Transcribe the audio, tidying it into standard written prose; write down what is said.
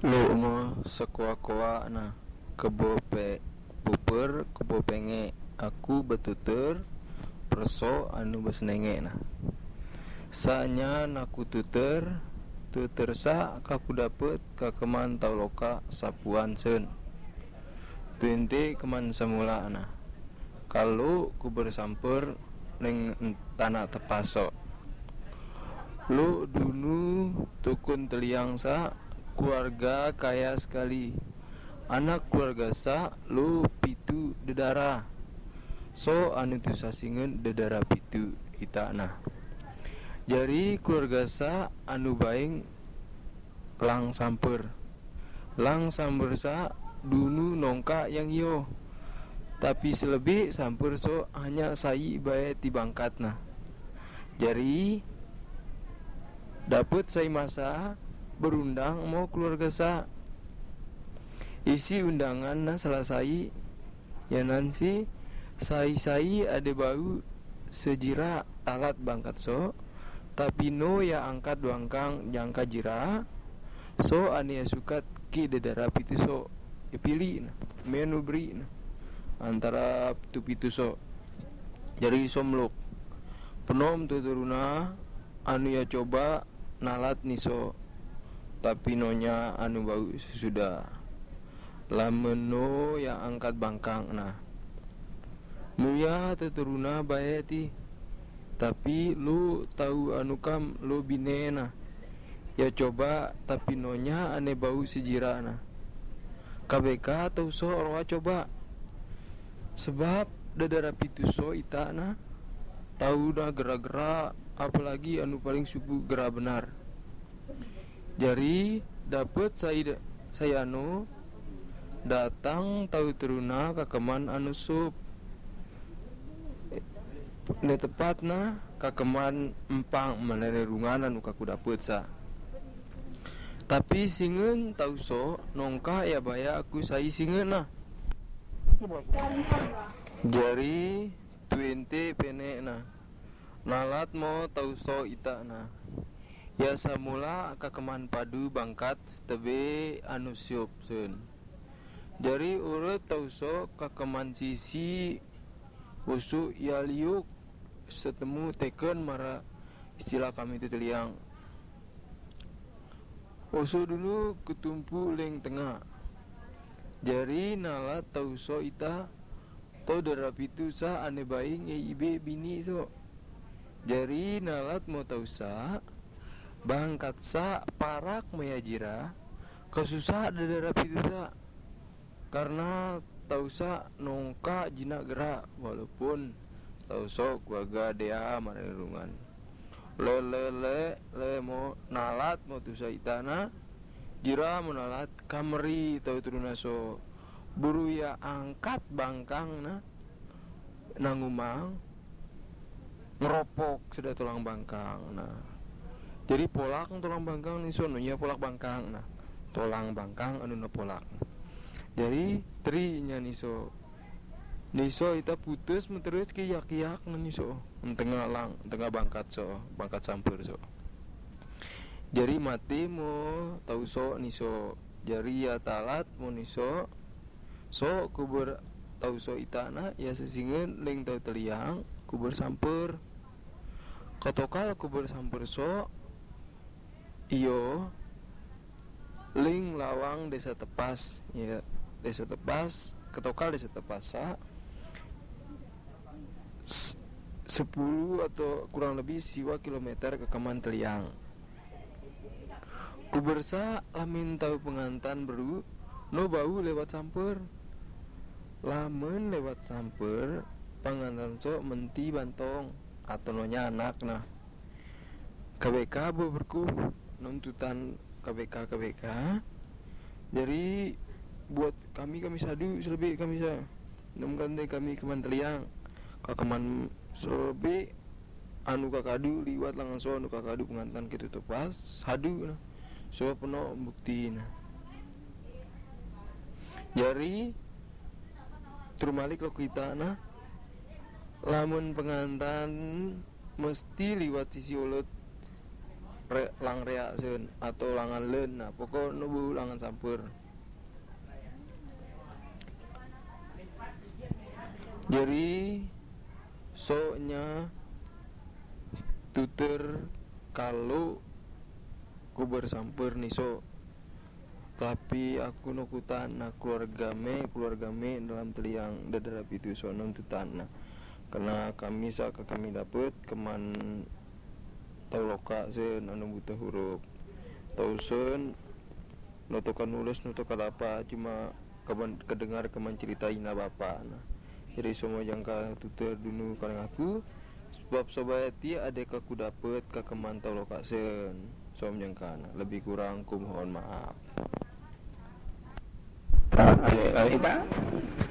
Lu mo sekuak-kuak nah kebo pe puper kebo penge aku betutur perso anu besnenge nah sanya naku tuter sa kaku dapet kakeman tau loka sapuan sen tuinte keman semula nah kalau ku bersamper neng tanah tepaso lu dulu tukun teliang sa keluarga kaya sekali anak keluarga sa lu pitu dedara so anu tu sasingen dedara pitu ita nah jari keluarga sa anu baing lang samper sa dulu nongka yang yo tapi selebih samper so hanya sai bae ti bangkat nah jari dapet saya masa berundang mau keluarga sa isi undangan na selesai ya nanti sai ada bau sejira alat bangkat so tapi no ya angkat duangkang jangka jira so ania sukat ki dedara pitu so ya pilih nah menu beri nah antara pitu so jadi somlok penom tuturuna anu ya coba nalat niso tapi nonya anu bau sudah lameno yang angkat bangkang nah muya tuturuna bae ti tapi lu tahu anu kam lu bine nah ya coba tapi nonya ane bau sejira nah KBK atau so orwa coba sebab dadara pitu so ita nah tahu dah gerak-gerak apalagi anu paling suku gerak benar jari dapet saya anu datang tahu teruna kakeman anu sup ne tepatna kakeman empang menerungan anu kaku dapet sa tapi singen tahu so nongka ya baya aku sai singen nah jari 20 pene nah nalat mo tau so ita nah ya samula kakeman padu bangkat tebe anu siop sen jari urut tau so kakeman sisi usu ya liuk setemu teken mara istilah kami itu teliang usu dulu ketumpu leng tengah jari nalat tau so ita tau darapitu sa ane baing ibe bini so jari nalat mau tau sa bangkat sa parak mayajira kesusah darapitu sa karena tau sa nongka jinak gerak walaupun tau so keluarga dia marerungan le mau nalat mau tu sa itana jira mau nalat kameri tau turuna so buru ya angkat bangkang na nangumang ngeropok sudah tulang bangkang nah jadi polak tulang bangkang ni sono nya polak bangkang nah tulang bangkang anu na polak jadi trinya niso ita putus terus kiyak-kiyak niso tengah bangkat so bangkat sampur so jadi mati mo tau so niso jari ya talat mo niso so kubur tau so itana ya sesingen ling tau teliang kubur sampur katokal kubur sampur so iyo ling lawang desa tepas ya desa tepas ketokal desa tepas sa 10 atau kurang lebih siwa kilometer ke keman teliang kubur sa lamin tau pengantan beru no bau lewat sampur lamun lewat sampur pengantan so menti bantong atau nonya anak nah KBK beberku nuntutan KBK jadi buat kami sadu selebih kami sa nomkan kami keman teliang kakeman selebih anu kakadu liwat langan so anu kakadu pengantan gitu tepas hadu nah so penuh bukti nah jari termalik lo kita nah lamun pengantan mesti liwat sisi ulut lang rea sen atau langan len, nah pokok nubu langan sampur. Jadi soalnya tutur kalau ku bersampur nih so, tapi aku nukutan nah keluarga me dalam teliang dadar itu so nuntutan nah karena kami dapat keman tau loka sen anu butuh huruf tau sen nutukan nulis nutukan apa cuma kedengar keman ceritain bapak nah jadi semua jangka tutur dulu karena aku sebab sobayati ada aku dapat ke keman tau loka sen som jangka nah lebih kurang ku mohon maaf. Kita